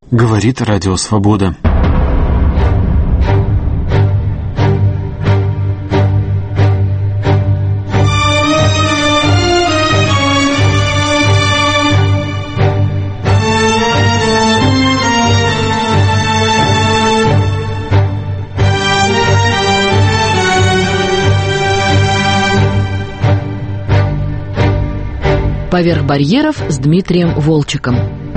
Говорит Радио Свобода. «Поверх барьеров» с Дмитрием Волчеком.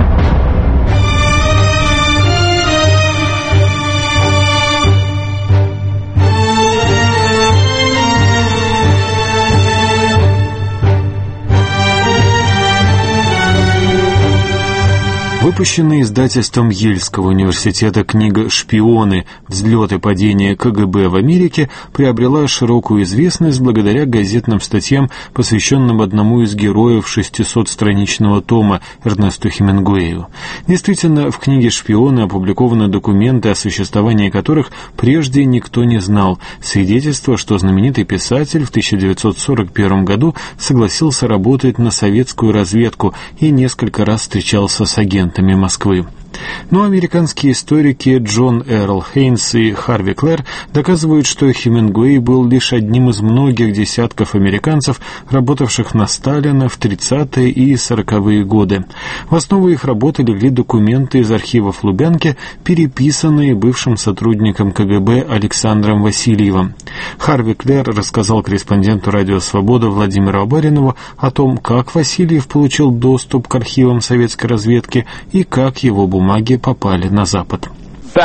Выпущенная издательством Ельского университета книга «Шпионы. Взлет и падение КГБ в Америке» приобрела широкую известность благодаря газетным статьям, посвященным одному из героев 600-страничного тома Эрнесту Хемингуэю. Действительно, в книге «Шпионы» опубликованы документы, о существовании которых прежде никто не знал, свидетельство, что знаменитый писатель в 1941 году согласился работать на советскую разведку и несколько раз встречался с агентами Москвы. Но американские историки Джон Эрл Хейнс и Харви Клэр доказывают, что Хемингуэй был лишь одним из многих десятков американцев, работавших на Сталина в 30-е и 40-е годы. В основу их работы легли документы из архивов Лубянки, переписанные бывшим сотрудником КГБ Александром Васильевым. Харви Клэр рассказал корреспонденту «Радио Свобода» Владимиру Абаринову о том, как Васильев получил доступ к архивам советской разведки и как его бумаги попали на Запад. В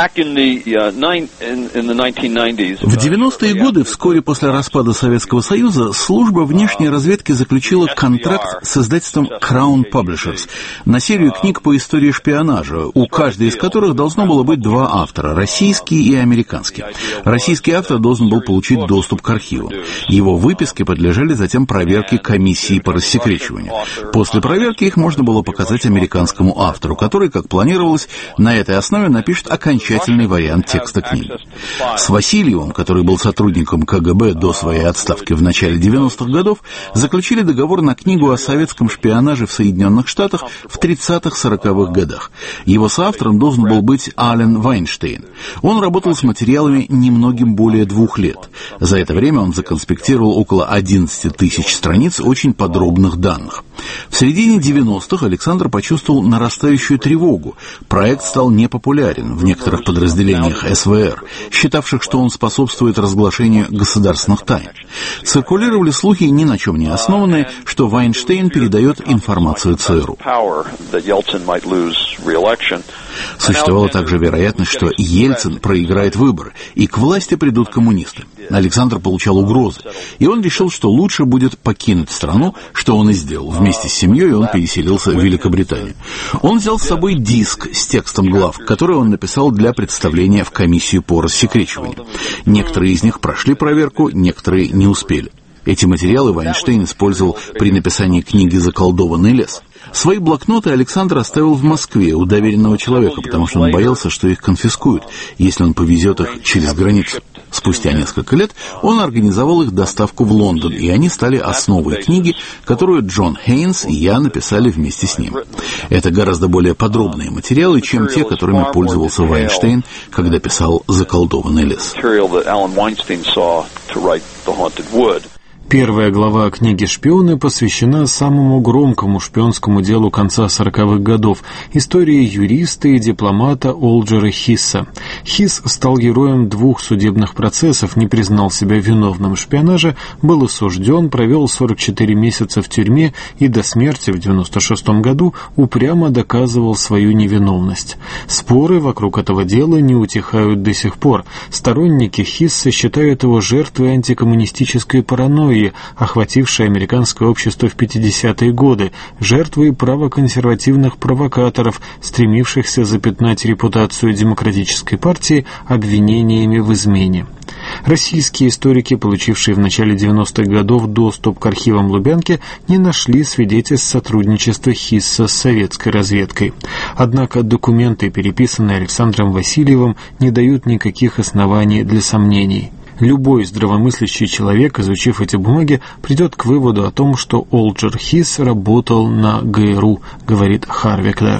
90-е годы, вскоре после распада Советского Союза, служба внешней разведки заключила контракт с издательством Crown Publishers на серию книг по истории шпионажа, у каждой из которых должно было быть два автора – российский и американский. Российский автор должен был получить доступ к архиву. Его выписки подлежали затем проверке комиссии по рассекречиванию. После проверки их можно было показать американскому автору, который, как планировалось, на этой основе напишет окончательный вариант текста книги. С Васильевым, который был сотрудником КГБ до своей отставки в начале 90-х годов, заключили договор на книгу о советском шпионаже в Соединенных Штатах в 30-40-х годах. Его соавтором должен был быть Ален Вайнштейн. Он работал с материалами немногим более 2 лет. За это время он законспектировал около 11 тысяч страниц очень подробных данных. В середине 90-х Александр почувствовал нарастающую тревогу. Проект стал непопулярен в некоторых подразделениях СВР, считавших, что он способствует разглашению государственных тайн. Циркулировали слухи, ни на чем не основанные, что Вайнштейн передает информацию ЦРУ. Существовала также вероятность, что Ельцин проиграет выборы, и к власти придут коммунисты. Александр получал угрозы, и он решил, что лучше будет покинуть страну, что он и сделал. Вместе с семьей он переселился в Великобританию. Он взял с собой диск с текстом глав, который он написал для представления в комиссию по рассекречиванию. Некоторые из них прошли проверку, некоторые не успели. Эти материалы Вайнштейн использовал при написании книги «Заколдованный лес». Свои блокноты Александр оставил в Москве у доверенного человека, потому что он боялся, что их конфискуют, если он повезет их через границу. Спустя несколько лет он организовал их доставку в Лондон, и они стали основой книги, которую Джон Хейнс и я написали вместе с ним. Это гораздо более подробные материалы, чем те, которыми пользовался Вайнштейн, когда писал «Заколдованный лес». Первая глава книги «Шпионы» посвящена самому громкому шпионскому делу конца 40-х годов – истории юриста и дипломата Олджера Хисса. Хисс стал героем 2 судебных процессов, не признал себя виновным в шпионаже, был осужден, провел 44 месяца в тюрьме и до смерти в 96 году упрямо доказывал свою невиновность. Споры вокруг этого дела не утихают до сих пор. Сторонники Хисса считают его жертвой антикоммунистической паранойи, охватившей американское общество в 50-е годы, жертвой правоконсервативных провокаторов, стремившихся запятнать репутацию демократической партии обвинениями в измене. Российские историки, получившие в начале 90-х годов доступ к архивам Лубянки, не нашли свидетельств сотрудничества Хисса с советской разведкой. Однако документы, переписанные Александром Васильевым, не дают никаких оснований для сомнений. Любой здравомыслящий человек, изучив эти бумаги, придет к выводу о том, что Олджер Хисс работал на ГРУ, говорит Харви Клэр.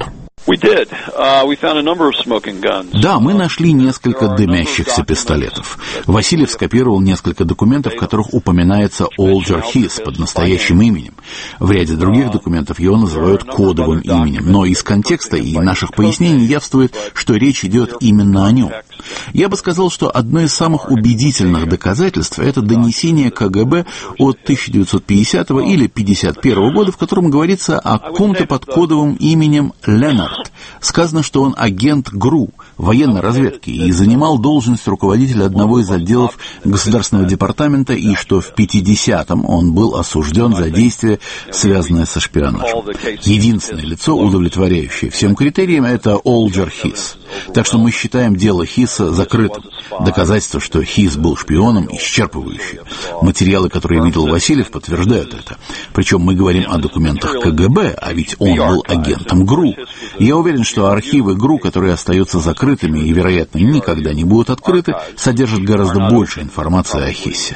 Да, мы нашли несколько дымящихся пистолетов. Васильев скопировал несколько документов, в которых упоминается Олджер Хис под настоящим именем. В ряде других документов его называют кодовым именем, но из контекста и наших пояснений явствует, что речь идет именно о нем. Я бы сказал, что одно из самых убедительных доказательств — это донесение КГБ от 1950 или 1951 года, в котором говорится о ком-то под кодовым именем Леннард. Сказано, что он агент ГРУ, военной разведки, и занимал должность руководителя одного из отделов Государственного департамента, и что в 50-м он был осужден за действия, связанные со шпионажем. Единственное лицо, удовлетворяющее всем критериям, это Олджер Хис. Так что мы считаем дело Хиса закрытым. Доказательство, что Хис был шпионом, исчерпывающее. Материалы, которые видел Васильев, подтверждают это. Причем мы говорим о документах КГБ, а ведь он был агентом ГРУ. Я уверен, что архивы ГРУ, которые остаются закрытыми и, вероятно, никогда не будут открыты, содержат гораздо больше информации о Хисе.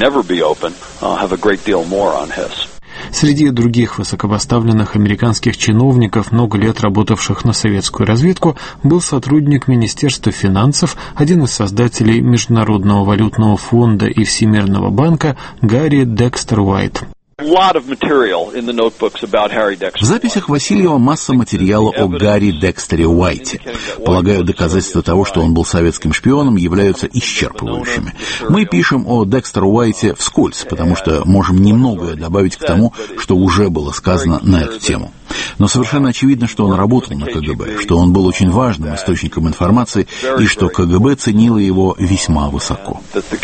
Среди других высокопоставленных американских чиновников, много лет работавших на советскую разведку, был сотрудник Министерства финансов, один из создателей Международного валютного фонда и Всемирного банка Гарри Декстер Уайт. В записях Васильева масса материала о Гарри Декстере Уайте. Полагаю, доказательства того, что он был советским шпионом, являются исчерпывающими. Мы пишем о Декстере Уайте вскользь, потому что можем немногое добавить к тому, что уже было сказано на эту тему. Но совершенно очевидно, что он работал на КГБ, что он был очень важным источником информации и что КГБ ценило его весьма высоко.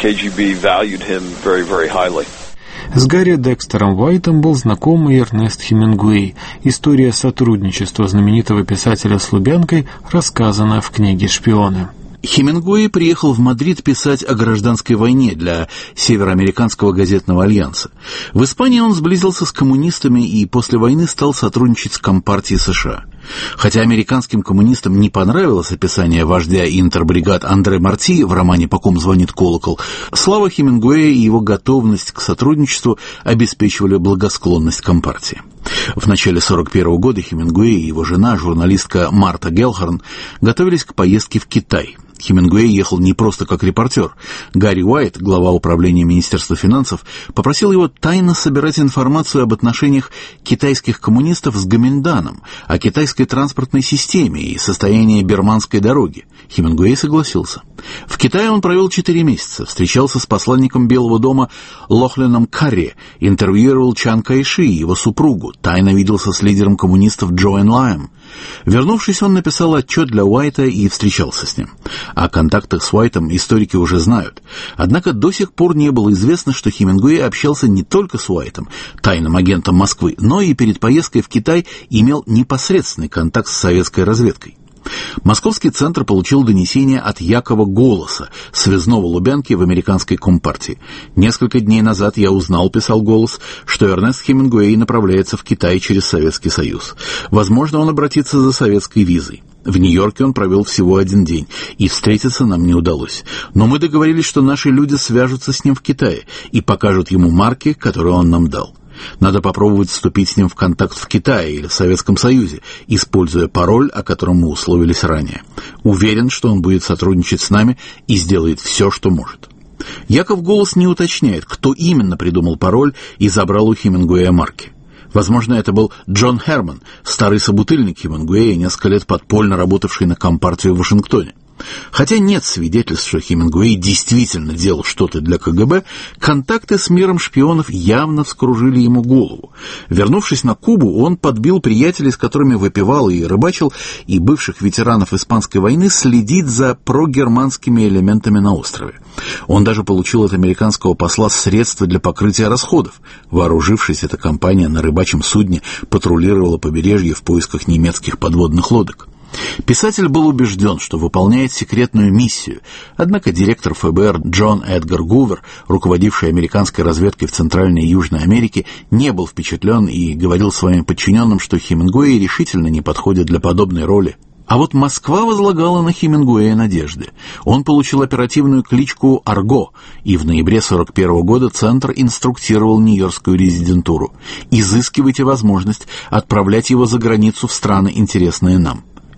С Гарри Декстером Уайтом был знаком и Эрнест Хемингуэй. История сотрудничества знаменитого писателя с Лубянкой рассказана в книге «Шпионы». Хемингуэй приехал в Мадрид писать о гражданской войне для Североамериканского газетного альянса. В Испании он сблизился с коммунистами и после войны стал сотрудничать с Компартией США. Хотя американским коммунистам не понравилось описание вождя интербригад Андре Марти в романе «По ком звонит колокол», слава Хемингуэя и его готовность к сотрудничеству обеспечивали благосклонность Компартии. В начале 1941 года Хемингуэй и его жена, журналистка Марта Гелхорн, готовились к поездке в Китай. Хемингуэй ехал не просто как репортер. Гарри Уайт, глава управления Министерства финансов, попросил его тайно собирать информацию об отношениях китайских коммунистов с Гоминданом, о китайской транспортной системе и состоянии Бирманской дороги. Хемингуэй согласился. В Китае он провел 4 месяца, встречался с посланником Белого дома Лохленом Карри, интервьюировал Чан Кайши и его супругу, тайно виделся с лидером коммунистов Джо Энлаем. Вернувшись, он написал отчет для Уайта и встречался с ним. О контактах с Уайтом историки уже знают. Однако до сих пор не было известно, что Хемингуэй общался не только с Уайтом, тайным агентом Москвы, но и перед поездкой в Китай имел непосредственный контакт с советской разведкой. Московский центр получил донесение от Якова Голоса, связного Лубянки в американской компартии. Несколько дней назад я узнал, писал Голос, что Эрнест Хемингуэй направляется в Китай через Советский Союз. Возможно, он обратится за советской визой. В Нью-Йорке он провел всего 1 день, и встретиться нам не удалось. Но мы договорились, что наши люди свяжутся с ним в Китае и покажут ему марки, которые он нам дал. Надо попробовать вступить с ним в контакт в Китае или в Советском Союзе, используя пароль, о котором мы условились ранее. Уверен, что он будет сотрудничать с нами и сделает все, что может. Яков Голос не уточняет, кто именно придумал пароль и забрал у Хемингуэя марки. Возможно, это был Джон Херман, старый собутыльник Хемингуэя, несколько лет подпольно работавший на Компартию в Вашингтоне. Хотя нет свидетельств, что Хемингуэй действительно делал что-то для КГБ, контакты с миром шпионов явно вскружили ему голову. Вернувшись на Кубу, он подбил приятелей, с которыми выпивал и рыбачил, и бывших ветеранов Испанской войны следить за прогерманскими элементами на острове. Он даже получил от американского посла средства для покрытия расходов. Вооружившись, эта компания на рыбачьем судне патрулировала побережье в поисках немецких подводных лодок. Писатель был убежден, что выполняет секретную миссию, однако директор ФБР Джон Эдгар Гувер, руководивший американской разведкой в Центральной и Южной Америке, не был впечатлен и говорил своим подчиненным, что Хемингуэй решительно не подходит для подобной роли. А вот Москва возлагала на Хемингуэя надежды. Он получил оперативную кличку «Арго», и в ноябре 1941 года Центр инструктировал Нью-Йоркскую резидентуру: изыскивайте возможность отправлять его за границу в страны, интересные нам.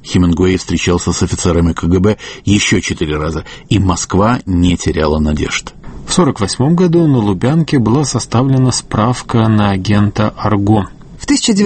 Хемингуэй встречался с офицерами КГБ еще 4 раза, и Москва не теряла надежд. В 1948 году на Лубянке была составлена справка на агента Арго. В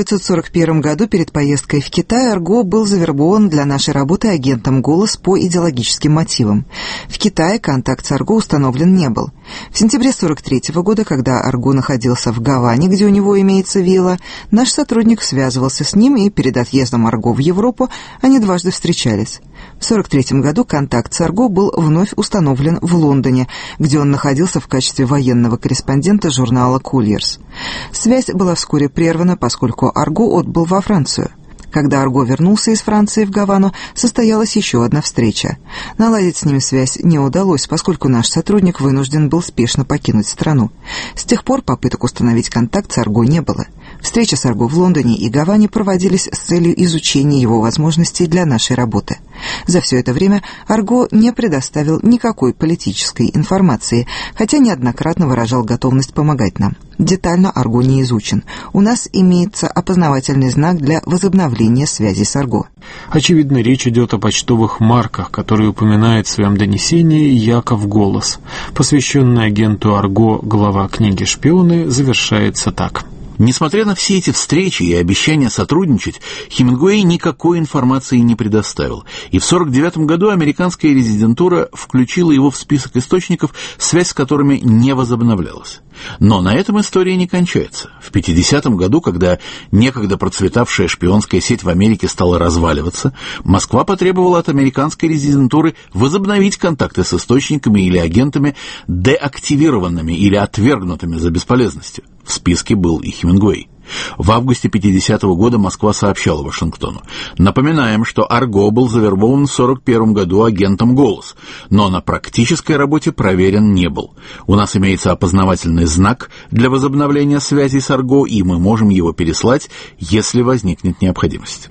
1941 году перед поездкой в Китай Арго был завербован для нашей работы агентом «Голос» по идеологическим мотивам. В Китае контакт с Арго установлен не был. В сентябре 1943 года, когда Арго находился в Гаване, где у него имеется вилла, наш сотрудник связывался с ним, и перед отъездом Арго в Европу они дважды встречались. В 1943 году контакт с Арго был вновь установлен в Лондоне, где он находился в качестве военного корреспондента журнала «Кольерс». Связь была вскоре прервана, поскольку Арго отбыл во Францию. Когда Арго вернулся из Франции в Гавану, состоялась еще одна встреча. Наладить с ним связь не удалось, поскольку наш сотрудник вынужден был спешно покинуть страну. С тех пор попыток установить контакт с Арго не было. Встречи с Арго в Лондоне и Гаване проводились с целью изучения его возможностей для нашей работы. За все это время Арго не предоставил никакой политической информации, хотя неоднократно выражал готовность помогать нам. Детально Арго не изучен. У нас имеется опознавательный знак для возобновления связи с Арго. Очевидно, речь идет о почтовых марках, которые упоминает в своем донесении Яков Голос. Посвященный агенту Арго глава книги «Шпионы» завершается так. Несмотря на все эти встречи и обещания сотрудничать, Хемингуэй никакой информации не предоставил, и в 1949 году американская резидентура включила его в список источников, связь с которыми не возобновлялась. Но на этом история не кончается. В 1950 году, когда некогда процветавшая шпионская сеть в Америке стала разваливаться, Москва потребовала от американской резидентуры возобновить контакты с источниками или агентами, деактивированными или отвергнутыми за бесполезностью. В списке был и Хемингуэй. В августе 1950 года Москва сообщала Вашингтону: напоминаем, что Арго был завербован в 1941 году агентом «Голос», но на практической работе проверен не был. У нас имеется опознавательный знак для возобновления связи с Арго, и мы можем его переслать, если возникнет необходимость.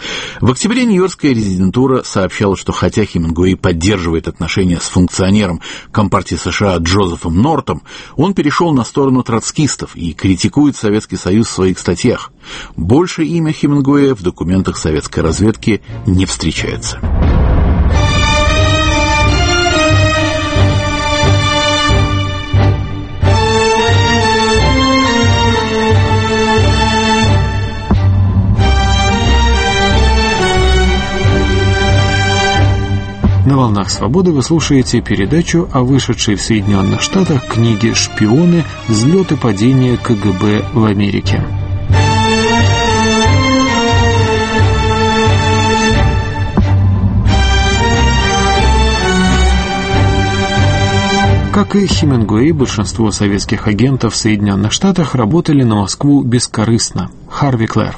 В октябре нью-йоркская резидентура сообщала, что хотя Хемингуэй поддерживает отношения с функционером Компартии США Джозефом Нортом, он перешел на сторону троцкистов и критикует Советский Союз в своих статьях. Больше имя Хемингуэя в документах советской разведки не встречается. На «Волнах свободы» вы слушаете передачу о вышедшей в Соединенных Штатах книге «Шпионы. Взлет и падение КГБ в Америке». Как и Хемингуэй, большинство советских агентов в Соединенных Штатах работали на Москву бескорыстно. Харви Клэр.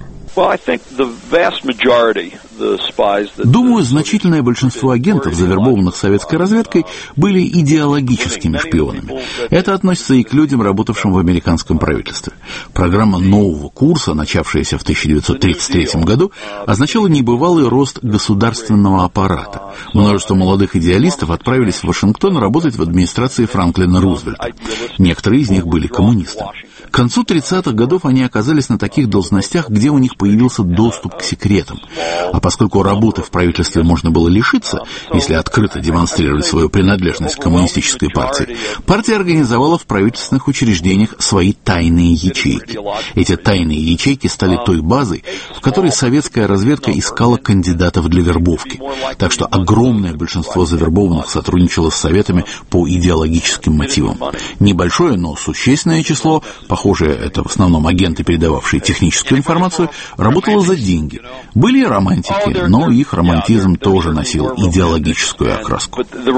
Думаю, значительное большинство агентов, завербованных советской разведкой, были идеологическими шпионами. Это относится и к людям, работавшим в американском правительстве. Программа нового курса, начавшаяся в 1933 году, означала небывалый рост государственного аппарата. Множество молодых идеалистов отправились в Вашингтон работать в администрации Франклина Рузвельта. Некоторые из них были коммунистами. К концу 30-х годов они оказались на таких должностях, где у них появился доступ к секретам. А поскольку работы в правительстве можно было лишиться, если открыто демонстрировать свою принадлежность к коммунистической партии, партия организовала в правительственных учреждениях свои тайные ячейки. Эти тайные ячейки стали той базой, в которой советская разведка искала кандидатов для вербовки. Так что огромное большинство завербованных сотрудничало с советами по идеологическим мотивам. Небольшое, но существенное число, похоже, это в основном агенты, передававшие техническую информацию, работало за деньги. Были и романтики, но их романтизм тоже носил идеологическую окраску.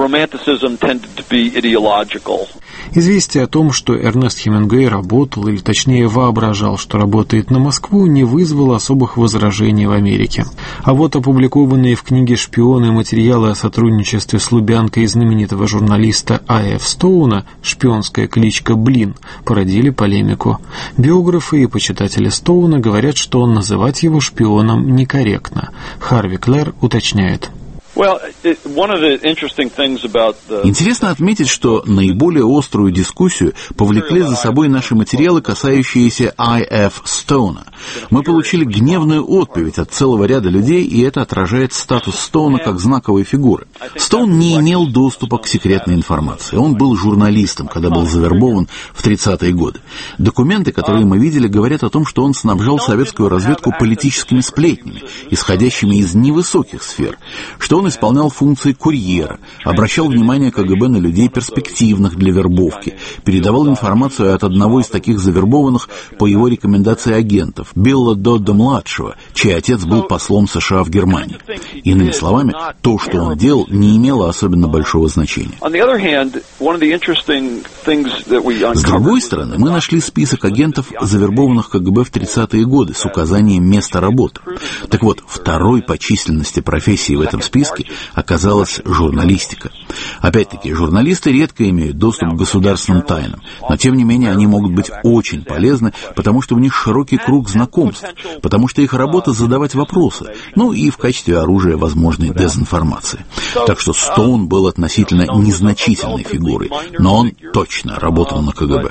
Известие о том, что Эрнест Хемингуэй работал, или точнее воображал, что работает на Москву, не вызвало особых возражений в Америке. А вот опубликованные в книге «Шпионы» материалы о сотрудничестве с Лубянкой знаменитого журналиста А.Ф. Стоуна «Шпионская кличка Блин» породили полемику. Биографы и почитатели Стоуна говорят, что называть его шпионом некорректно. Харви Клэр уточняет. Интересно отметить, что наиболее острую дискуссию повлекли за собой наши материалы, касающиеся I.F. Стоуна. Мы получили гневную отповедь от целого ряда людей, и это отражает статус Стоуна как знаковой фигуры. Стоун не имел доступа к секретной информации. Он был журналистом, когда был завербован в 30-е годы. Документы, которые мы видели, говорят о том, что он снабжал советскую разведку политическими сплетнями, исходящими из невысоких сфер, что он исполнял функции курьера, обращал внимание КГБ на людей перспективных для вербовки, передавал информацию от одного из таких завербованных по его рекомендации агентов, Билла Додда-младшего, чей отец был послом США в Германии. Иными словами, то, что он делал, не имело особенно большого значения. С другой стороны, мы нашли список агентов, завербованных КГБ в 30-е годы, с указанием места работы. Так вот, второй по численности профессии в этом списке оказалась журналистика. Опять-таки, журналисты редко имеют доступ к государственным тайнам, но тем не менее они могут быть очень полезны, потому что у них широкий круг знакомств, потому что их работа задавать вопросы, ну и в качестве оружия возможной дезинформации. Так что Стоун был относительно незначительной фигурой, но он точно работал на КГБ.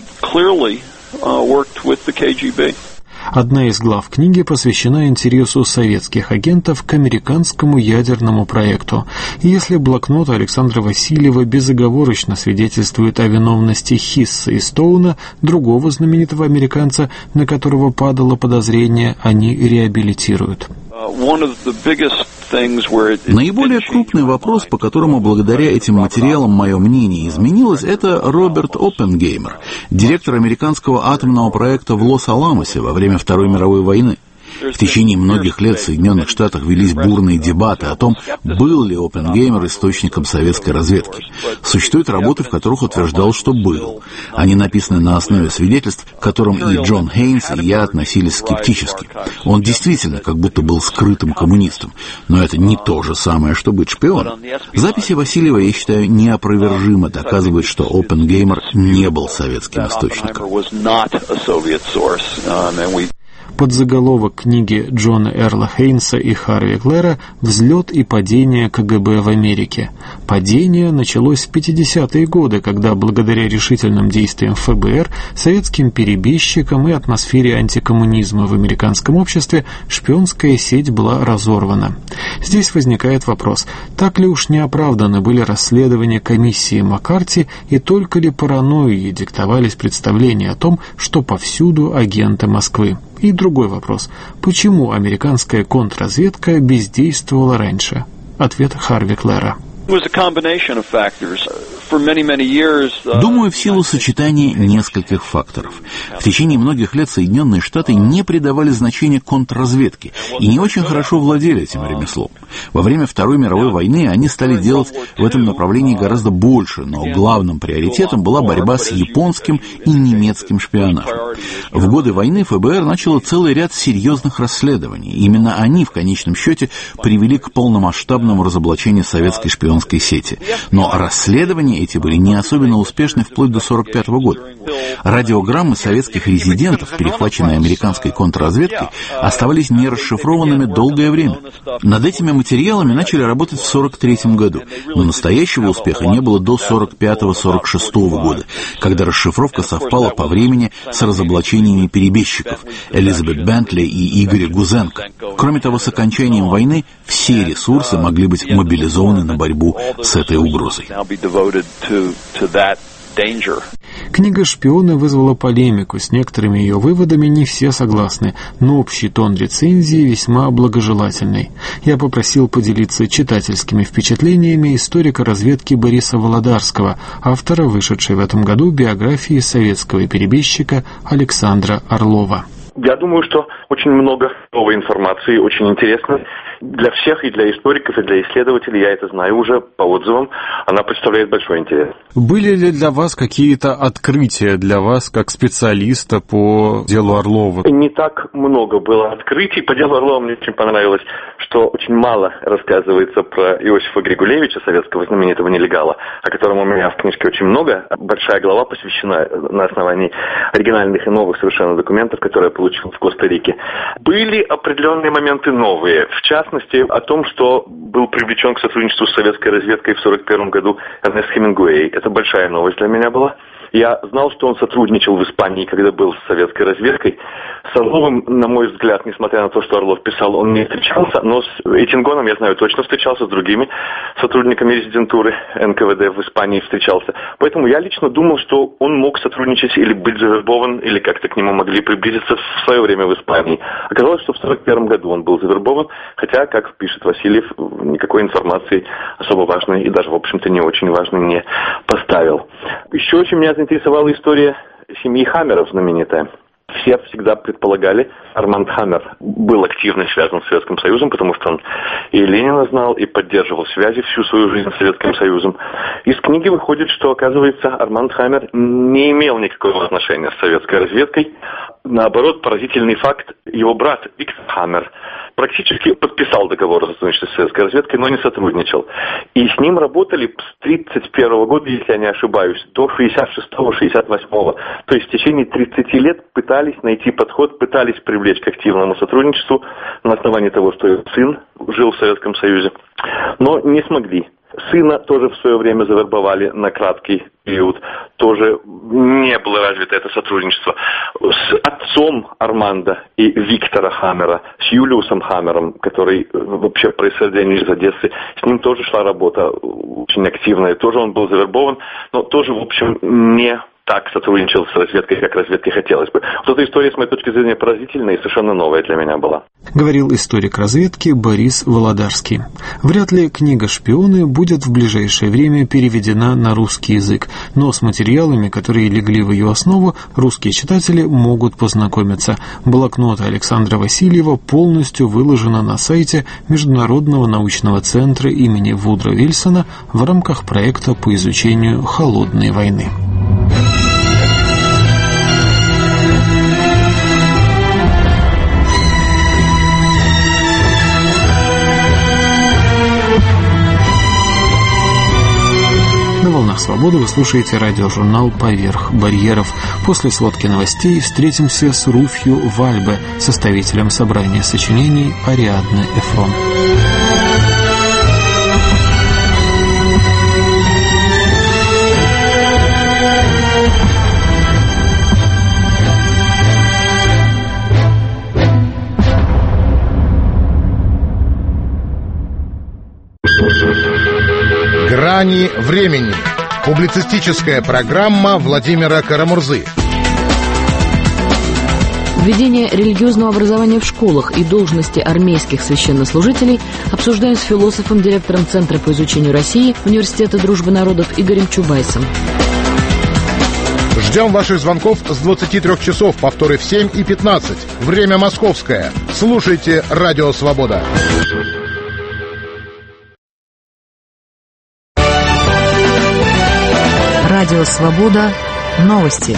Одна из глав книги посвящена интересу советских агентов к американскому ядерному проекту. И если блокнот Александра Васильева безоговорочно свидетельствует о виновности Хисса и Стоуна, другого знаменитого американца, на которого падало подозрение, они реабилитируют. Наиболее крупный вопрос, по которому благодаря этим материалам мое мнение изменилось, это Роберт Оппенгеймер, директор американского атомного проекта в Лос-Аламосе во время Второй мировой войны. В течение многих лет в Соединенных Штатах велись бурные дебаты о том, был ли Оппенгеймер источником советской разведки. Существуют работы, в которых утверждал, что был. Они написаны на основе свидетельств, к которым и Джон Хейнс, и я относились скептически. Он действительно как будто был скрытым коммунистом, но это не то же самое, что быть шпионом. Записи Васильева, я считаю, неопровержимо доказывают, что Оппенгеймер не был советским источником. Подзаголовок книги Джона Эрла Хейнса и Харви Глэра «Взлет и падение КГБ в Америке». Падение началось в 50-е годы, когда благодаря решительным действиям ФБР, советским перебежчикам и атмосфере антикоммунизма в американском обществе шпионская сеть была разорвана. Здесь возникает вопрос, так ли уж неоправданы были расследования комиссии Маккарти и только ли паранойей диктовались представления о том, что повсюду агенты Москвы? И другой вопрос. Почему американская контрразведка бездействовала раньше? Ответ Харви Глэра. Думаю, в силу сочетания нескольких факторов. В течение многих лет Соединенные Штаты не придавали значения контрразведке и не очень хорошо владели этим ремеслом. Во время Второй мировой войны они стали делать в этом направлении гораздо больше, но главным приоритетом была борьба с японским и немецким шпионажем. В годы войны ФБР начало целый ряд серьезных расследований. Именно они, в конечном счете, привели к полномасштабному разоблачению советской шпионской сети. Но расследования эти были не особенно успешны вплоть до 1945 года. Радиограммы советских резидентов, перехваченные американской контрразведкой, оставались нерасшифрованными долгое время. Над этими материалами начали работать в 1943 году, но настоящего успеха не было до 1945-1946 года, когда расшифровка совпала по времени с разоблачениями перебежчиков Элизабет Бентли и Игоря Гузенко. Кроме того, с окончанием войны все ресурсы могли быть мобилизованы на борьбу с этой угрозой. Книга «Шпионы» вызвала полемику. С некоторыми ее выводами не все согласны, но общий тон рецензии весьма благожелательный. Я попросил поделиться читательскими впечатлениями историка разведки Бориса Володарского, автора вышедшей в этом году биографии советского перебежчика Александра Орлова. Я думаю, что очень много новой информации, очень интересно для всех, и для историков, и для исследователей. Я это знаю уже по отзывам. Она представляет большой интерес. Были ли для вас какие-то открытия, для вас как специалиста по делу Орлова? Не так много было открытий. По делу Орлова мне очень понравилось, что очень мало рассказывается про Иосифа Григулевича, советского знаменитого нелегала, о котором у меня в книжке очень много. Большая глава посвящена на основании оригинальных и новых совершенно документов, которые я получил в Коста-Рике. Были определенные моменты новые. В частности, частности, о том, что был привлечен к сотрудничеству с советской разведкой в 1941 году Эрнест Хемингуэй. Это большая новость для меня была. Я знал, что он сотрудничал в Испании, когда был с советской разведкой. С Орловым, на мой взгляд, несмотря на то, что Орлов писал, он не встречался, но с Этингоном, я знаю, точно встречался, с другими сотрудниками резидентуры НКВД в Испании встречался. Поэтому я лично думал, что он мог сотрудничать или быть завербован, или как-то к нему могли приблизиться в свое время в Испании. Оказалось, что в 1941 году он был завербован, хотя, как пишет Васильев, никакой информации особо важной и даже, в общем-то, не очень важной не поставил. Еще очень меня заинтересовала история семьи Хаммеров знаменитая. Все всегда предполагали, Арманд Хаммер был активно связан с Советским Союзом, потому что он и Ленина знал, и поддерживал связи всю свою жизнь с Советским Союзом. Из книги выходит, что, оказывается, Арманд Хаммер не имел никакого отношения с советской разведкой. Наоборот, поразительный факт, его брат Виктор Хаммер практически подписал договор о сотрудничестве с советской разведкой, но не сотрудничал. И с ним работали с 1931 года, если я не ошибаюсь, до 1966-1968. То есть в течение 30 лет пытались найти подход, пытались привлечь к активному сотрудничеству на основании того, что его сын жил в Советском Союзе, но не смогли. Сына тоже в свое время завербовали на краткий период. Тоже не было развито это сотрудничество. С отцом Арманда и Виктора Хаммера, с Юлиусом Хаммером, который вообще происхождение из Одессы, с ним тоже шла работа очень активная. Тоже он был завербован, но тоже, в общем, не так сотрудничал с разведкой, как разведке хотелось бы. Вот эта история, с моей точки зрения, поразительная и совершенно новая для меня была. Говорил историк разведки Борис Володарский. Вряд ли книга «Шпионы» будет в ближайшее время переведена на русский язык, но с материалами, которые легли в ее основу, русские читатели могут познакомиться. Блокнота Александра Васильева полностью выложена на сайте Международного научного центра имени Вудро Вильсона в рамках проекта по изучению холодной войны. На «Волнах Свободы» вы слушаете радиожурнал «Поверх барьеров». После сводки новостей встретимся с Руфью Вальбе, составителем собрания сочинений Ариадны Эфрон. «Грани времени». Публицистическая программа Владимира Карамурзы. Введение религиозного образования в школах и должности армейских священнослужителей обсуждаем с философом, директором Центра по изучению России Университета дружбы народов Игорем Чубайсом. Ждем ваших звонков с 23 часов, повторы в 7 и 15. Время московское. Слушайте «Радио Свобода». Радио «Свобода». Новости.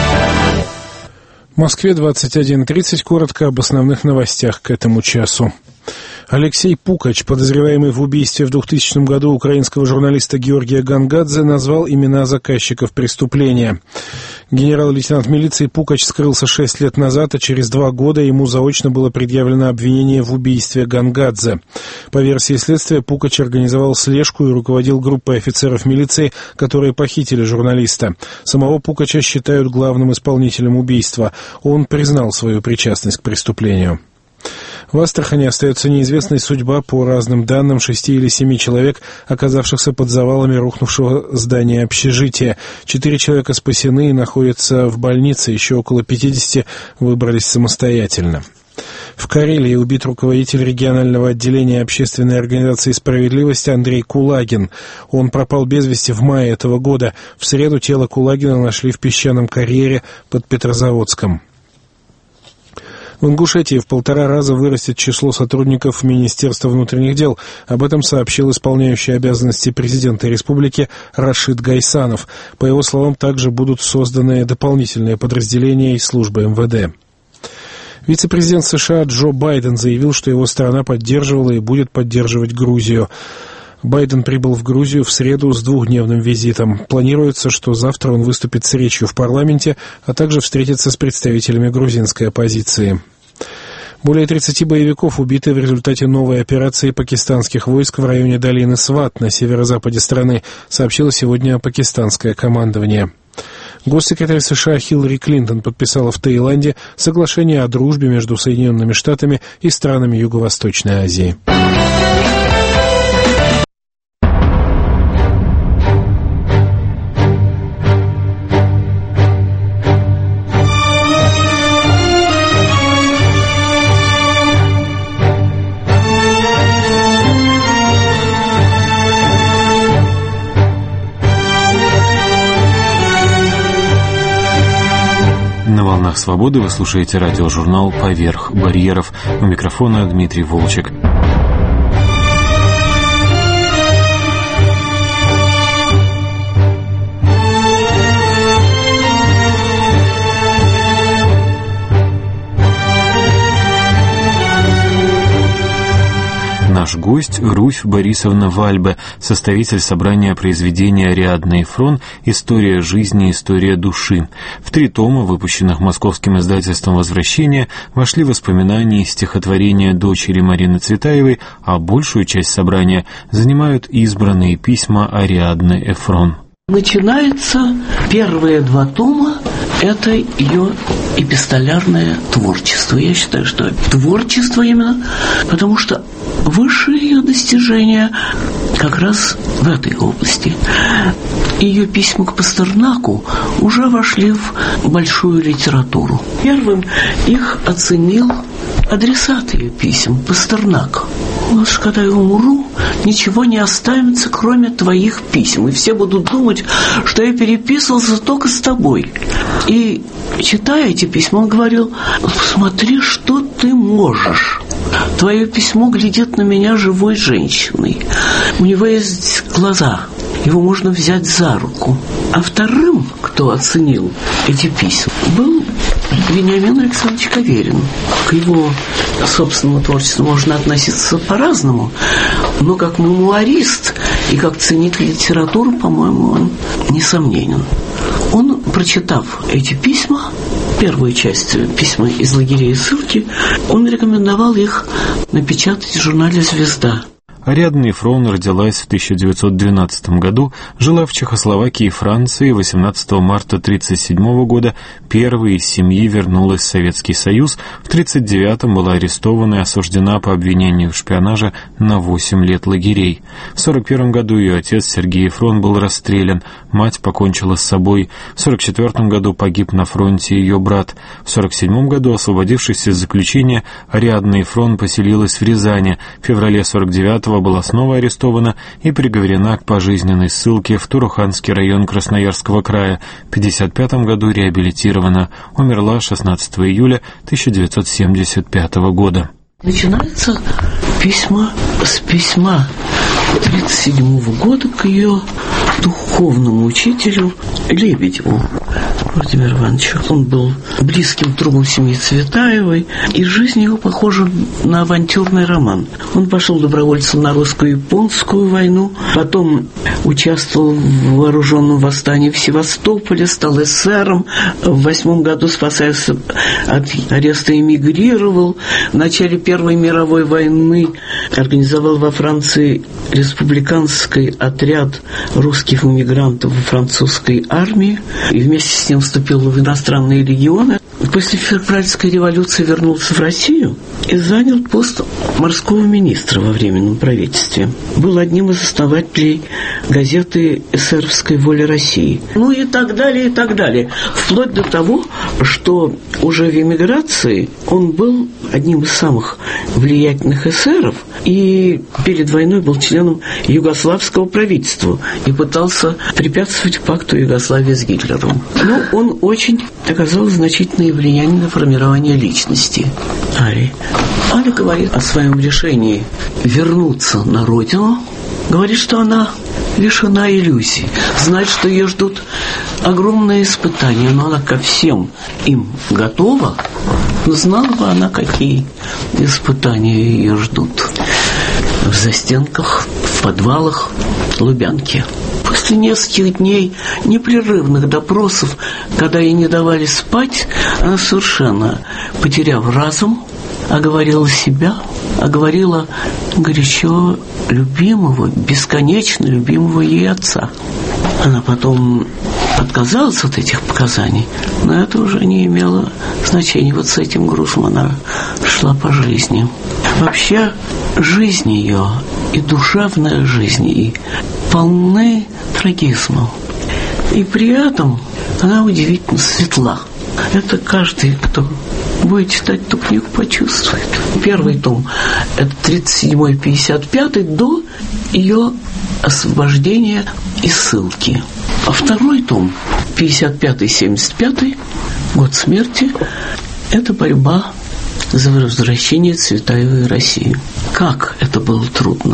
В Москве 21:30. Коротко об основных новостях к этому часу. Алексей Пукач, подозреваемый в убийстве в 2000 году украинского журналиста Георгия Гангадзе, назвал имена заказчиков преступления. Генерал-лейтенант милиции Пукач скрылся 6 лет назад, а через 2 года ему заочно было предъявлено обвинение в убийстве Гангадзе. По версии следствия, Пукач организовал слежку и руководил группой офицеров милиции, которые похитили журналиста. Самого Пукача считают главным исполнителем убийства. Он признал свою причастность к преступлению. В Астрахани остается неизвестной судьба, по разным данным, 6 или 7 человек, оказавшихся под завалами рухнувшего здания общежития. 4 человека спасены и находятся в больнице, еще около 50 выбрались самостоятельно. В Карелии убит руководитель регионального отделения общественной организации «Справедливость» Андрей Кулагин. Он пропал без вести в мае этого года. В среду тело Кулагина нашли в песчаном карьере под Петрозаводском. В Ингушетии в 1,5 раза вырастет число сотрудников Министерства внутренних дел. Об этом сообщил исполняющий обязанности президента республики Рашид Гайсанов. По его словам, также будут созданы дополнительные подразделения из службы МВД. Вице-президент США Джо Байден заявил, что его страна поддерживала и будет поддерживать Грузию. Байден прибыл в Грузию в среду с 2-дневным визитом. Планируется, что завтра он выступит с речью в парламенте, а также встретится с представителями грузинской оппозиции. Более 30 боевиков убиты в результате новой операции пакистанских войск в районе долины Сват на северо-западе страны, сообщило сегодня пакистанское командование. Госсекретарь США Хиллари Клинтон подписала в Таиланде соглашение о дружбе между Соединенными Штатами и странами Юго-Восточной Азии. На волнах свободы вы слушаете радиожурнал «Поверх барьеров». У микрофона Дмитрий Волчек. Наш гость Руфь Борисовна Вальбе, составитель собрания произведений Ариадны Ефрон «История жизни, история души». В 3 тома, выпущенных московским издательством «Возвращение», вошли воспоминания и стихотворения дочери Марины Цветаевой, а большую часть собрания занимают избранные письма Ариадны Ефрон. Начинается первые 2 тома. Это ее эпистолярное творчество. Я считаю, что творчество именно, потому что высшее ее достижение как раз в этой области. Ее письма к Пастернаку уже вошли в большую литературу. Первым их оценил адресат ее писем, Пастернак. Вот когда я умру, ничего не останется, кроме твоих писем. И все будут думать, что я переписывался только с тобой. И, читая эти письма, он говорил: смотри, что ты можешь. Твое письмо глядит на меня живой женщиной. У него есть глаза. Его можно взять за руку. А вторым, кто оценил эти письма, был Вениамин Александрович Каверин. К его собственному творчеству можно относиться по-разному, но как мемуарист и как ценитель литературы, по-моему, он несомненен. Он, прочитав эти письма, первую часть письма из лагерей и ссылки, он рекомендовал их напечатать в журнале «Звезда». Ариадна Ефрон родилась в 1912 году, жила в Чехословакии и Франции. 18 марта 1937 года первой из семьи вернулась в Советский Союз. В 1939 была арестована и осуждена по обвинению в шпионаже на 8 лет лагерей. В 1941 году ее отец Сергей Ефрон был расстрелян, мать покончила с собой. В 1944 году погиб на фронте ее брат. В 1947 году, освободившись из заключения, Ариадна Ефрон поселилась в Рязани. В феврале 1949 была снова арестована и приговорена к пожизненной ссылке в Туруханский район Красноярского края. В 1955 году реабилитирована. Умерла 16 июля 1975 года. Начинается письма с письма 1937 года к ее духовному учителю Лебедеву Владимиру Ивановичу. Он был близким другом семьи Цветаевой, и жизнь его похожа на авантюрный роман. Он пошел добровольцем на русско-японскую войну, потом участвовал в вооруженном восстании в Севастополе, стал эсером, в 1908 году, спасаясь от ареста, эмигрировал. В начале Первой мировой войны организовал во Франции республиканский отряд русских иммигрантов во французской армии и вместе с ним вступил в иностранные легионы. После февральской революции вернулся в Россию и занял пост морского министра во временном правительстве. Был одним из основателей газеты «Эсеровской воля России». Ну и так далее, и так далее. Вплоть до того, что уже в эмиграции он был одним из самых влиятельных эсеров и перед войной был членом югославского правительства и пытался препятствовать пакту Югославии с Гитлером. Но он очень оказал значительное влияние на формирование личности Ари. Аля говорит о своем решении вернуться на родину. Говорит, что она лишена иллюзий, знает, что ее ждут огромные испытания, но она ко всем им готова. Но знала бы она, какие испытания ее ждут в застенках, в подвалах Лубянки. После нескольких дней непрерывных допросов, когда ей не давали спать, она совершенно, потеряв разум, оговорила себя, оговорила горячо любимого, бесконечно любимого ей отца. Она потом отказалась от этих показаний, но это уже не имело значения. Вот с этим грузом она шла по жизни. Вообще, жизнь ее и душевная жизнь и полны трагизма. И при этом она удивительно светла. Это каждый, кто будет читать эту книгу, почувствует. Первый том – это 37-55 до ее освобождения и ссылки. А второй том, 55-75, год смерти, это борьба за возвращение Цветаевой в Россию. Как это было трудно.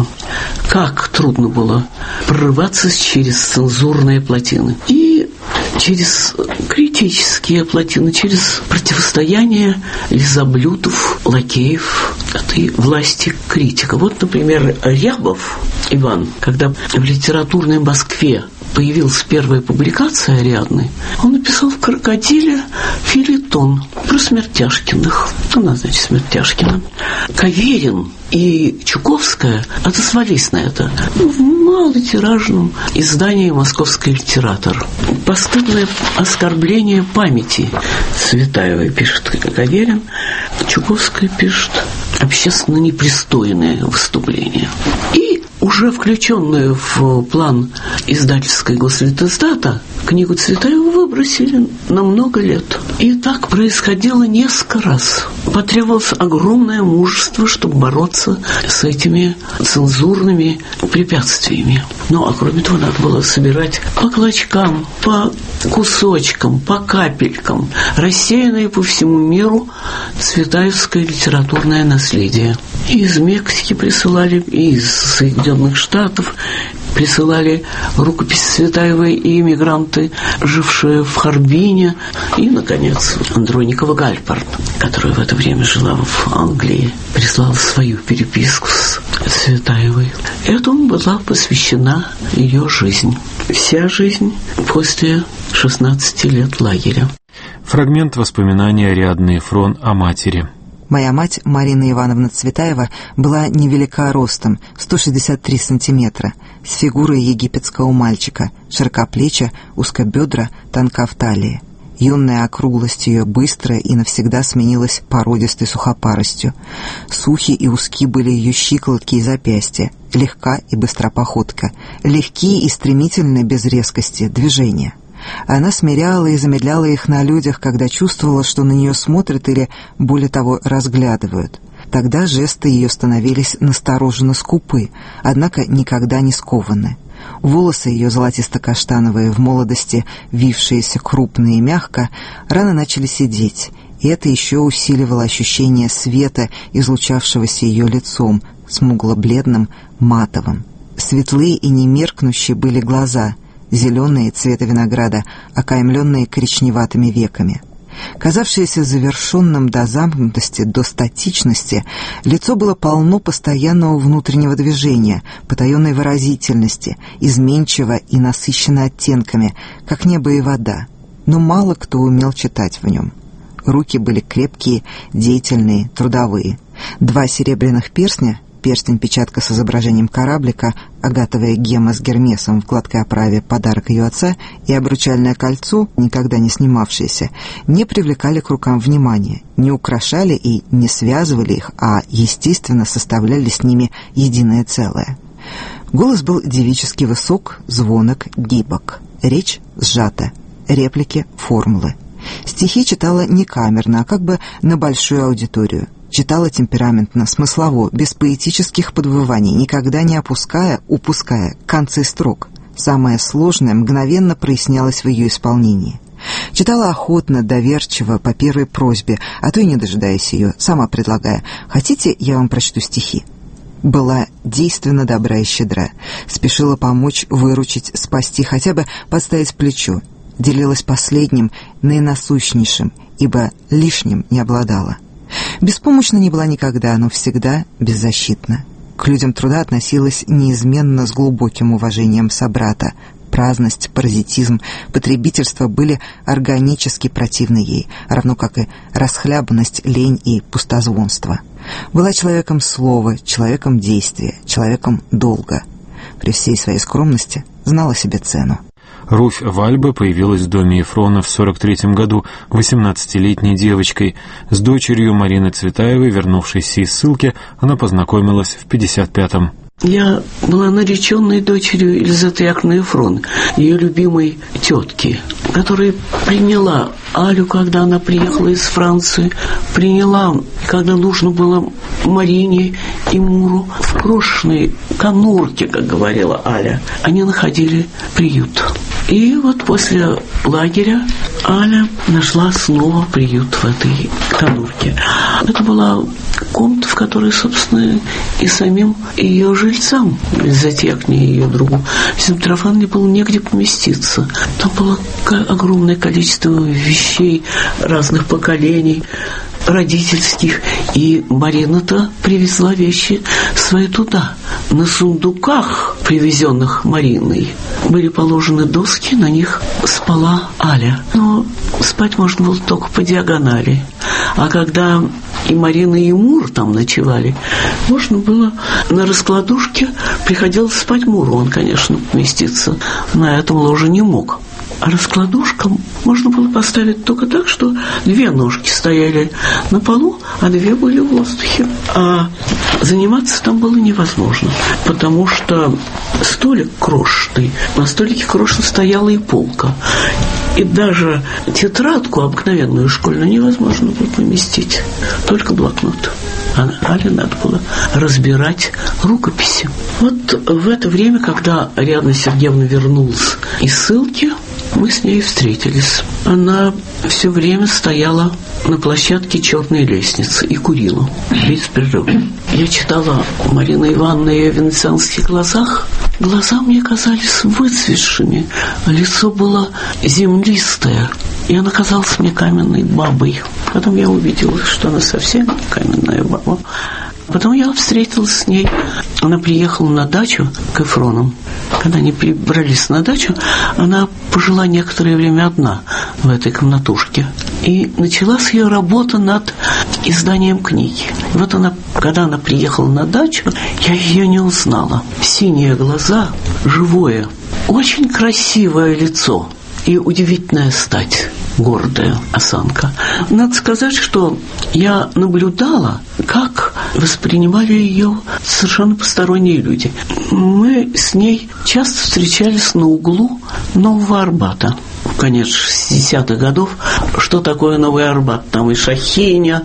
Как трудно было прорываться через цензурные плотины. И через критические плотины, через противостояние лизоблюдов, лакеев этой власти критика. Вот, например, Рябов Иван, когда в литературной Москве появилась первая публикация Ариадны, он написал в «Крокодиле» фельетон про Смертяшкиных. Она, значит, Смертяшкина. Каверин и Чуковская отозвались на это в малотиражном издании «Московский литератор». Постыдное оскорбление памяти Цветаевой, пишет Каверин, Чуковская пишет общественно непристойное выступление. И уже включенную в план издательской Гослитиздата книгу Цветаеву выбросили на много лет. И так происходило несколько раз. Потребовалось огромное мужество, чтобы бороться с этими цензурными препятствиями. Ну, а кроме того, надо было собирать по клочкам, по кусочкам, по капелькам, рассеянное по всему миру цветаевское литературное наследие. И из Мексики присылали, и из Соединенных Штатов присылали рукописи Цветаевой и эмигранты, жившие в Харбине. И, наконец, Андроникова Гальпард, которая в это время жила в Англии, прислала свою переписку с Цветаевой. Этому была посвящена ее жизнь. Вся жизнь после 16 лет лагеря. Фрагмент воспоминаний Ариадны Ефрон о матери. Моя мать, Марина Ивановна Цветаева, была невелика ростом, 163 сантиметра, с фигурой египетского мальчика, широкоплеча, узкобедра, тонка в талии. Юная округлость ее быстро и навсегда сменилась породистой сухопаростью. Сухи и узки были ее щиколотки и запястья, легка и быстра походка, легкие и стремительные без резкости движения. Она смиряла и замедляла их на людях, когда чувствовала, что на нее смотрят или, более того, разглядывают. Тогда жесты ее становились настороженно скупы, однако никогда не скованы. Волосы ее золотисто-каштановые, в молодости вившиеся крупно и мягко, рано начали седеть, и это еще усиливало ощущение света, излучавшегося ее лицом, смугло-бледным, матовым. Светлые и немеркнущие были глаза, зеленые цвета винограда, окаймленные коричневатыми веками. Казавшееся завершенным до замкнутости, до статичности, лицо было полно постоянного внутреннего движения, потаенной выразительности, изменчиво и насыщенно оттенками, как небо и вода, но мало кто умел читать в нем. Руки были крепкие, деятельные, трудовые. 2 серебряных перстня, перстень-печатка с изображением кораблика, агатовая гемма с Гермесом в гладкой оправе, подарок ее отца, и обручальное кольцо, никогда не снимавшееся, не привлекали к рукам внимания, не украшали и не связывали их, а, естественно, составляли с ними единое целое. Голос был девически высок, звонок, гибок, речь сжата, реплики, формулы. Стихи читала не камерно, а как бы на большую аудиторию. Читала темпераментно, смыслово, без поэтических подвываний, никогда не упуская концы строк. Самое сложное мгновенно прояснялось в ее исполнении. Читала охотно, доверчиво, по первой просьбе, а то и не дожидаясь ее, сама предлагая: «Хотите, я вам прочту стихи?» Была действенно добра и щедра, спешила помочь, выручить, спасти, хотя бы подставить плечо. Делилась последним, наинасущнейшим, ибо лишним не обладала. Беспомощна не была никогда, но всегда беззащитна. К людям труда относилась неизменно с глубоким уважением собрата. Праздность, паразитизм, потребительство были органически противны ей, равно как и расхлябанность, лень и пустозвонство. Была человеком слова, человеком действия, человеком долга. При всей своей скромности знала себе цену. Руфь Вальбе появилась в доме Ефрона в 1943 году 18-летней девочкой. С дочерью Марины Цветаевой, вернувшейся из ссылки, она познакомилась в 1955-м. Я была нареченной дочерью Елизаветы Яковлевны Ефрон, ее любимой тетки, которая приняла Алю, когда она приехала из Франции, приняла, когда нужно было Марине и Муру в крошечной конурке, как говорила Аля. Они находили приют. И вот после лагеря Аля нашла снова приют в этой конурке. Это была комната, в которой, собственно, и самим ее жильцам, Елизавете Яковлевне и ее другу Митрофановне, было негде поместиться. Там было огромное количество вещей разных поколений, родительских, и Марина-то привезла вещи свои туда. На сундуках, привезенных Мариной, были положены доски, на них спала Аля. Но спать можно было только по диагонали. А когда и Марина, и Мур там ночевали, можно было на раскладушке, приходилось спать Муру. Он, конечно, поместиться на этом ложе не мог. А раскладушка можно было поставить только так, что две ножки стояли на полу, а две были в воздухе. А заниматься там было невозможно, потому что столик крошечный, на столике крошечно стояла и полка. И даже тетрадку обыкновенную школьную невозможно было поместить, только блокнот. А Але надо было разбирать рукописи. Вот в это время, когда Ариадна Сергеевна вернулась из ссылки, мы с ней встретились. Она все время стояла на площадке черной лестницы и курила без перерыва. Я читала Марину Ивановну и ее венецианских глазах. Глаза мне казались выцветшими, лицо было землистое, и она казалась мне каменной бабой. Потом я увидела, что она совсем не каменная баба. Потом я встретилась с ней. Она приехала на дачу к Ефронам. Когда они перебрались на дачу, она пожила некоторое время одна в этой комнатушке. И началась ее работа над изданием книги. И вот она, когда она приехала на дачу, я ее не узнала. Синие глаза, живое, очень красивое лицо и удивительная стать. Гордая осанка. Надо сказать, что я наблюдала, как воспринимали ее совершенно посторонние люди. Мы с ней часто встречались на углу Нового Арбата. Конец 60-х годов. Что такое Новый Арбат? Там и Шахиня,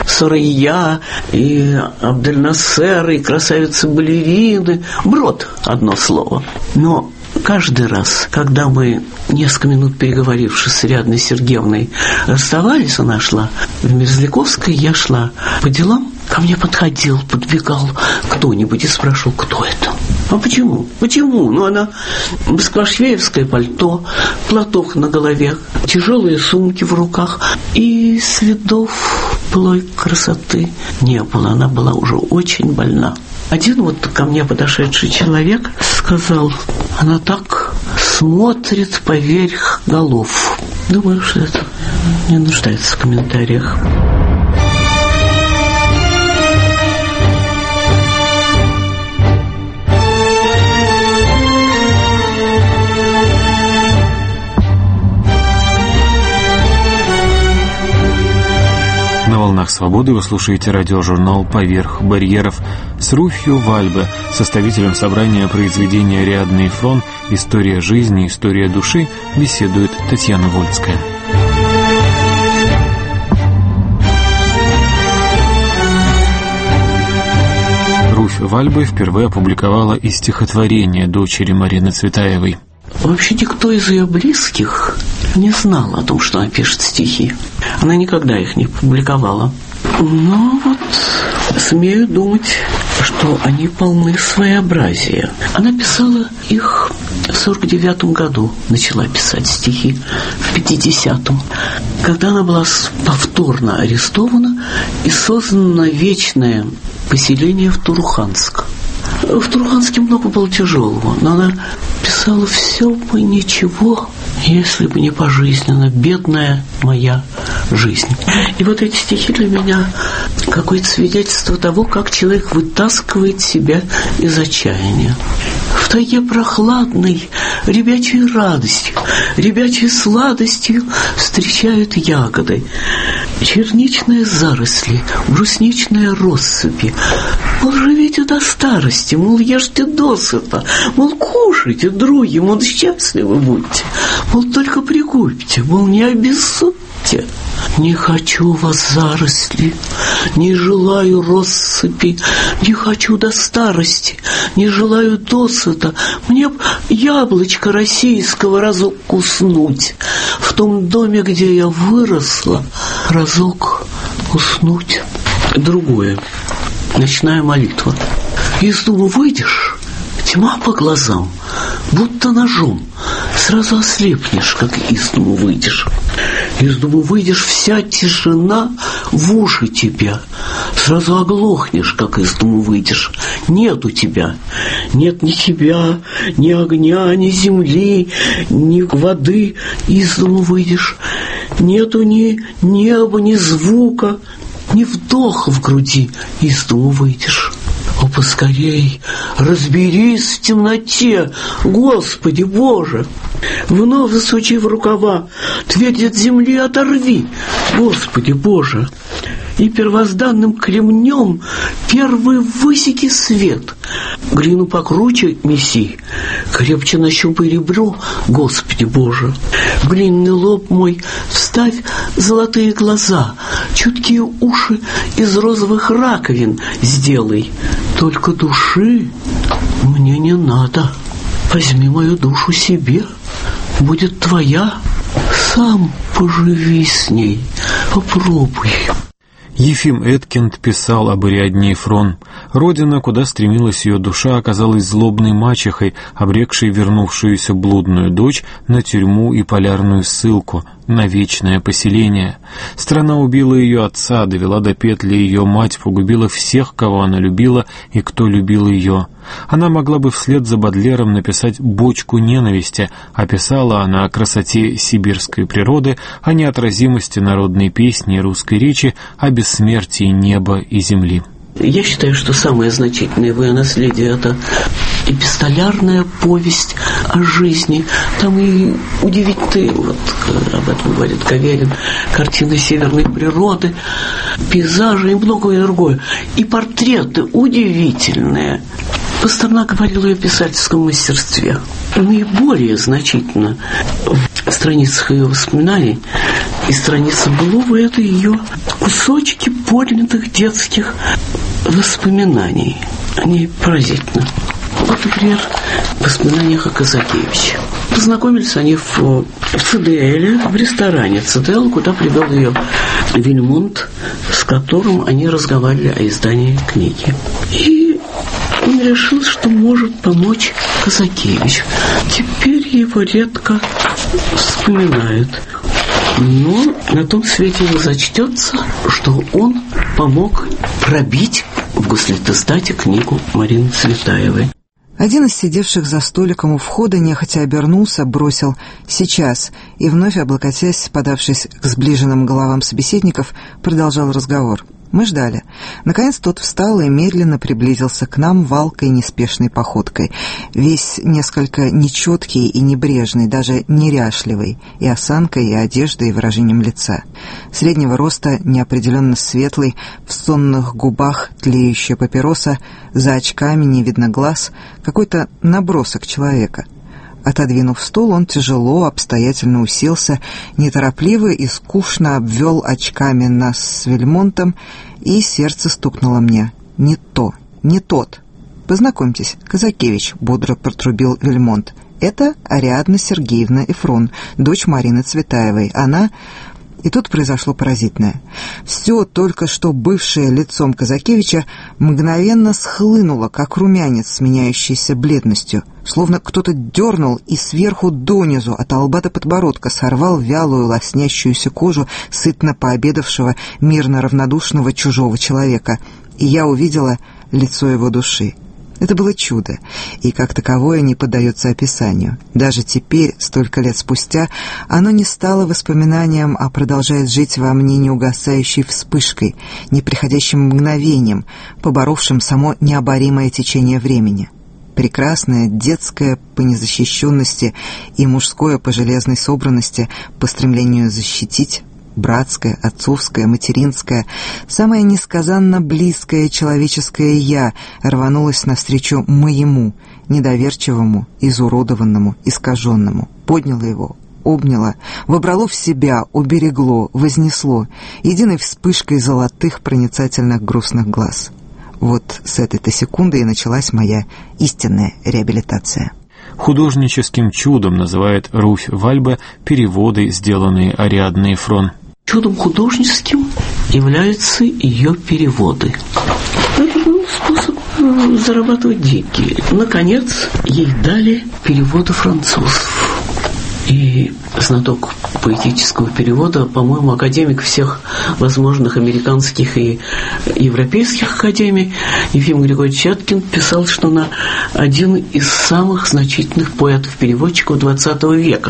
Сурайя, и Абдель-Насер, и красавицы-балерины. Брод, одно слово. Но каждый раз, когда мы, несколько минут переговорившись с Ариадной Сергеевной, расставались, она шла в Мерзляковской, я шла по делам, ко мне подходил, подбегал кто-нибудь и спрашивал, кто это. А почему? Почему? Ну, она москвашвеевское пальто, платок на голове, тяжелые сумки в руках, и следов былой красоты не было. Она была уже очень больна. Один вот ко мне подошедший человек сказал, она так смотрит поверх голов. Думаю, что это не нуждается в комментариях. На «Волнах свободы» вы слушаете радиожурнал «Поверх барьеров» с Руфью Вальбе, составителем собрания произведения Ариадны Ефрон «История жизни, история души», беседует Татьяна Вольская. Руфь Вальбе впервые опубликовала и стихотворение дочери Марины Цветаевой. Вообще никто из ее близких не знал о том, что она пишет стихи. Она никогда их не публиковала. Но вот смею думать, что они полны своеобразия. Она писала их в 1949 году, начала писать стихи в 1950-м, когда она была повторно арестована и создано вечное поселение в Туруханск. В Туруханске много было тяжелого, но она писала «все бы ничего, если бы не пожизненно, бедная моя жизнь». И вот эти стихи для меня какое-то свидетельство того, как человек вытаскивает себя из отчаяния. В тайге прохладной, ребячей радостью, ребячей сладостью встречают ягоды. Черничные заросли, брусничные россыпи. Мол, живите до старости, мол, ешьте досыта, мол, кушайте, други, мол, счастливы будьте, мол, только прикупьте, мол, не обессудьте. Не хочу вас заросли, не желаю россыпи, не хочу до старости, не желаю досыта. Мне б яблочко российского разок уснуть, в том доме, где я выросла, разок уснуть. Другое. Ночная молитва. Из дома выйдешь, тьма по глазам, будто ножом. Сразу ослепнешь, как из дому выйдешь. Из дому выйдешь, вся тишина в уши тебя. Сразу оглохнешь, как из дому выйдешь. Нету тебя. Нет ни тебя, ни огня, ни земли, ни воды. Из дому выйдешь. Нету ни неба, ни звука, ни вдоха в груди. Из дому выйдешь. О, поскорей, разберись в темноте, Господи Боже! Вновь засучив рукава, твердь от земли оторви, Господи Боже! И первозданным кремнем первый высеки свет. Глину покруче меси, крепче нащупай ребро, Господи Боже. Глиняный лоб мой вставь золотые глаза, чуткие уши из розовых раковин сделай. Только души мне не надо. Возьми мою душу себе, будет твоя. Сам поживи с ней, попробуй. Ефим Эдкинд писал об Ариадне Эфрон. Родина, куда стремилась ее душа, оказалась злобной мачехой, обрекшей вернувшуюся блудную дочь на тюрьму и полярную ссылку, на вечное поселение. Страна убила ее отца, довела до петли ее мать, погубила всех, кого она любила и кто любил ее. Она могла бы вслед за Бодлером написать «Бочку ненависти», а писала она о красоте сибирской природы, о неотразимости народной песни и русской речи, о бессмертии неба и земли. Я считаю, что самое значительное его наследие – это эпистолярная повесть о жизни. Там и удивительные, вот об этом говорит Каверин, картины северной природы, пейзажи и многое другое. И портреты удивительные. Пастернак говорил о ее писательском мастерстве. Наиболее значительно в страницах ее воспоминаний и страница Белова – это ее кусочки поднятых детских воспоминаний. Они поразительны. Вот, например, в воспоминаниях о Казакевиче. Познакомились они в ЦДЛ, в ресторане ЦДЛ, куда привел ее Вильмонт, с которым они разговаривали о издании книги. И он решил, что может помочь Казакевич. Теперь его редко вспоминают. Но на том свете ему зачтется, что он помог пробить в Гослитостате книгу Марины Цветаевой. Один из сидевших за столиком у входа нехотя обернулся, бросил «сейчас» и, вновь облокотясь, подавшись к сближенным головам собеседников, продолжал разговор. Мы ждали. Наконец тот встал и медленно приблизился к нам валкой неспешной походкой, весь несколько нечеткий и небрежный, даже неряшливый, и осанкой, и одеждой, и выражением лица. Среднего роста, неопределенно светлый, в сонных губах тлеющая папироса, за очками не видно глаз, какой-то набросок человека. Отодвинув стул, он тяжело, обстоятельно уселся, неторопливо и скучно обвел очками нас с Вильмонтом, и сердце стукнуло мне. «Не то, не тот. Познакомьтесь, Казакевич», — бодро протрубил Вильмонт. «Это Ариадна Сергеевна Эфрон, дочь Марины Цветаевой. Она...» И тут произошло поразительное. Все только что бывшее лицом Казакевича мгновенно схлынуло, как румянец, сменяющийся бледностью. Словно кто-то дернул и сверху донизу, от лба до подбородка, сорвал вялую лоснящуюся кожу сытно пообедавшего, мирно равнодушного чужого человека. И я увидела лицо его души. Это было чудо, и как таковое не поддается описанию. Даже теперь, столько лет спустя, оно не стало воспоминанием, а продолжает жить во мне неугасающей вспышкой, неприходящим мгновением, поборовшим само необоримое течение времени. Прекрасное, детское по незащищенности и мужское по железной собранности, по стремлению защитить, братское, отцовское, материнское, самое несказанно близкое человеческое «я» рванулось навстречу моему, недоверчивому, изуродованному, искаженному, подняло его, обняло, вобрало в себя, уберегло, вознесло, единой вспышкой золотых проницательных грустных глаз. Вот с этой-то секунды и началась моя истинная реабилитация. Художническим чудом называет Руфь Вальбе переводы, сделанные Ариадной Фрон. Чудом художническим являются ее переводы. Это был способ зарабатывать деньги. Наконец, ей дали переводы французов. И знаток поэтического перевода, по-моему, академик всех возможных американских и европейских академий, Ефим Григорьевич Чаткин писал, что она один из самых значительных поэтов-переводчиков XX века.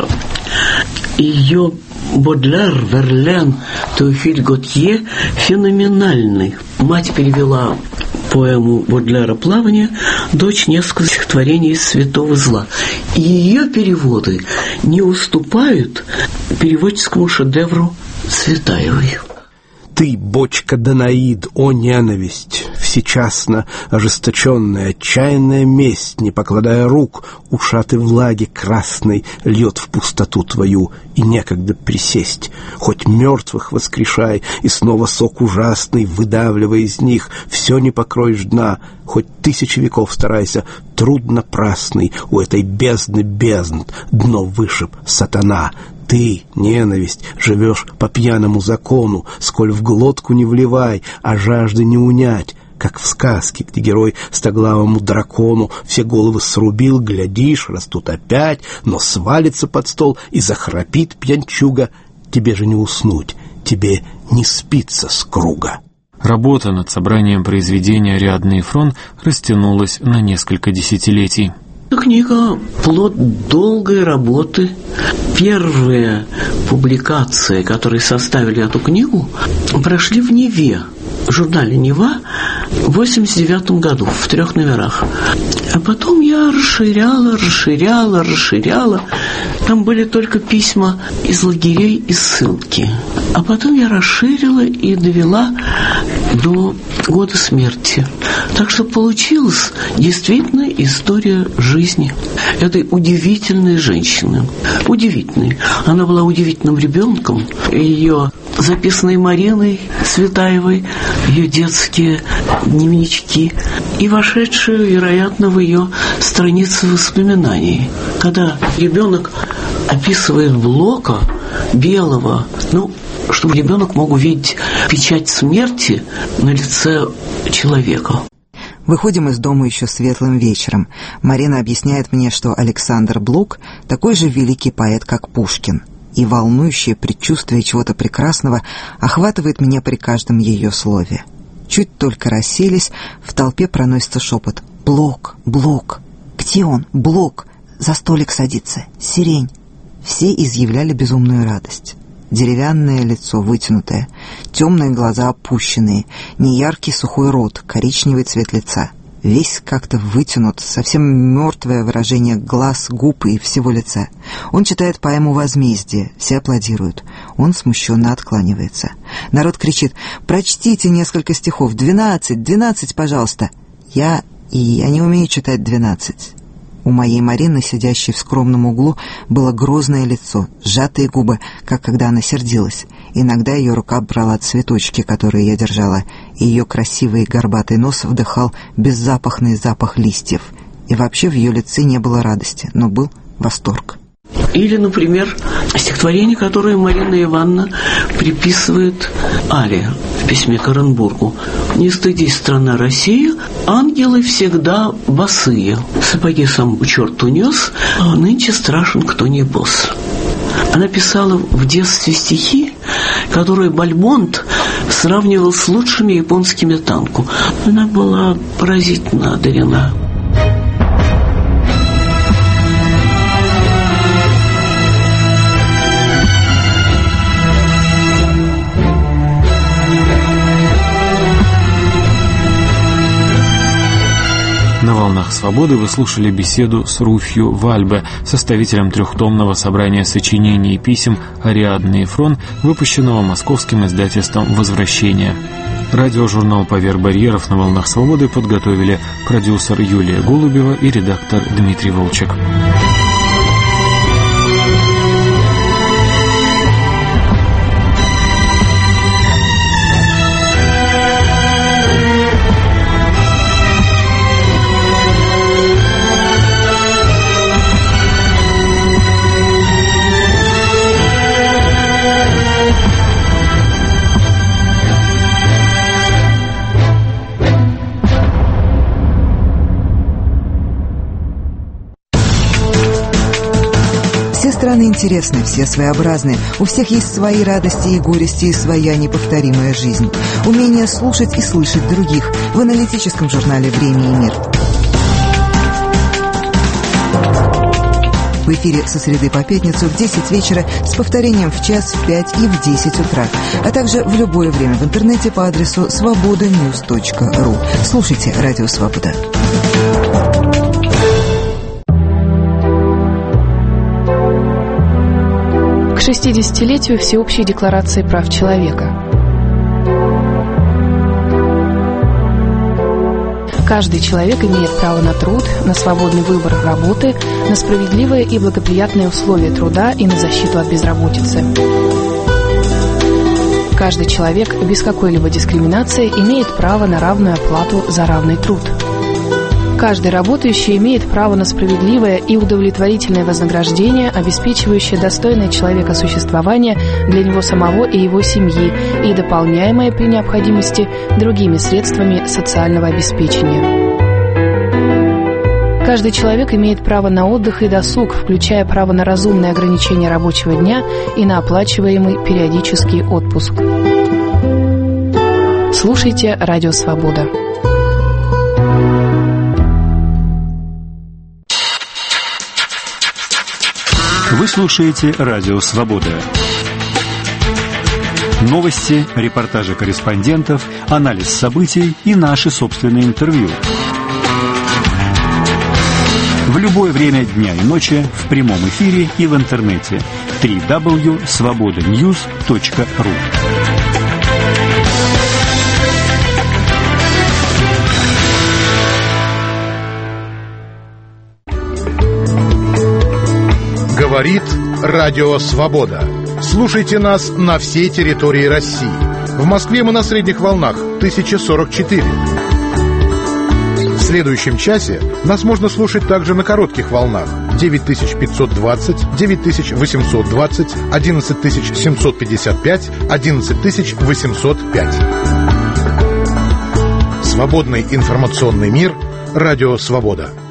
Ее Бодлер, Верлен, Теофиль Готье феноменальный. Мать перевела поэму Бодлера «Плавание», дочь несколько стихотворений из «Святого зла». И ее переводы не уступают переводческому шедевру Цветаевой. Ты, бочка Данаид, о ненависть, всечасно ожесточенная, отчаянная месть, не покладая рук, ушаты влаги красной льет в пустоту твою, и некогда присесть. Хоть мертвых воскрешай, и снова сок ужасный, выдавливая из них, все не покроешь дна, хоть 1000 веков старайся, труд напрасный, у этой бездны бездн дно вышиб сатана. Ты, ненависть, живешь по пьяному закону, сколь в глотку не вливай, а жажды не унять, как в сказке, где герой стоглавому дракону все головы срубил, глядишь, растут опять, но свалится под стол и захрапит пьянчуга. Тебе же не уснуть, тебе не спится с круга. Работа над собранием произведения Ариадны Фрон растянулась на несколько десятилетий. Книга – плод долгой работы. Первые публикации, которые составили эту книгу, прошли в «Неве», в журнале «Нева» в 1989 году, в 3 номерах. А потом я расширяла. Там были только письма из лагерей и ссылки. А потом я расширила и довела до года смерти. Так что получилась действительно история жизни этой удивительной женщины. Удивительной. Она была удивительным ребенком. Ее записанные Мариной Цветаевой, ее детские дневнички и вошедшие, вероятно, в ее страницы воспоминаний. Когда ребенок описывает Блока, белого, чтобы ребенок мог увидеть печать смерти на лице человека. Выходим из дома еще светлым вечером. Марина объясняет мне, что Александр Блок такой же великий поэт, как Пушкин. И волнующее предчувствие чего-то прекрасного охватывает меня при каждом ее слове. Чуть только расселись, в толпе проносится шепот: «Блок, Блок! Где он? Блок! За столик садится! Сирень!» Все изъявляли безумную радость. Деревянное лицо вытянутое, темные глаза опущенные, неяркий сухой рот, коричневый цвет лица. Весь как-то вытянут, совсем мертвое выражение глаз, губ и всего лица. Он читает поэму «Возмездие», все аплодируют. Он смущенно откланивается. Народ кричит: «Прочтите несколько стихов, 12, пожалуйста». Я не умею читать 12. У моей Марины, сидящей в скромном углу, было грозное лицо, сжатые губы, как когда она сердилась. Иногда ее рука брала цветочки, которые я держала, и ее красивый горбатый нос вдыхал беззапахный запах листьев. И вообще в ее лице не было радости, но был восторг. Или, например, стихотворение, которое Марина Ивановна приписывает Але в письме к Оренбургу. «Не стыдись, страна Россия, ангелы всегда босые. Сапоги сам черт унес, а нынче страшен кто не босс». Она писала в детстве стихи, которые Бальмонт сравнивал с лучшими японскими танко. Она была поразительно одарена. «Волнах свободы» вы слушали беседу с Руфью Вальбе, составителем трехтомного собрания сочинений и писем «Ариадны и Фрон», выпущенного московским издательством «Возвращение». Радиожурнал «Поверх барьеров» на «Волнах свободы» подготовили продюсер Юлия Голубева и редактор Дмитрий Волчек. Страны интересны, все своеобразны. У всех есть свои радости и горести и своя неповторимая жизнь. Умение слушать и слышать других в аналитическом журнале «Время и мир». В эфире со среды по пятницу в 10 вечера с повторением в час, в 5 и в 10 утра. А также в любое время в интернете по адресу svobodanews.ru. Слушайте «Радио Свобода». К 60-летию Всеобщей декларации прав человека. Каждый человек имеет право на труд, на свободный выбор работы, на справедливые и благоприятные условия труда и на защиту от безработицы. Каждый человек без какой-либо дискриминации имеет право на равную оплату за равный труд. Каждый работающий имеет право на справедливое и удовлетворительное вознаграждение, обеспечивающее достойное человека существование для него самого и его семьи и дополняемое при необходимости другими средствами социального обеспечения. Каждый человек имеет право на отдых и досуг, включая право на разумное ограничение рабочего дня и на оплачиваемый периодический отпуск. Слушайте «Радио Свобода». Вы слушаете «Радио Свобода». Новости, репортажи корреспондентов, анализ событий и наши собственные интервью. В любое время дня и ночи в прямом эфире и в интернете. www.svobodanews.ru. Говорит Радио Свобода. Слушайте нас на всей территории России. В Москве мы на средних волнах 1044. В следующем часе нас можно слушать также на коротких волнах 9520, 9820, 11755, 11805. Свободный информационный мир. Радио Свобода.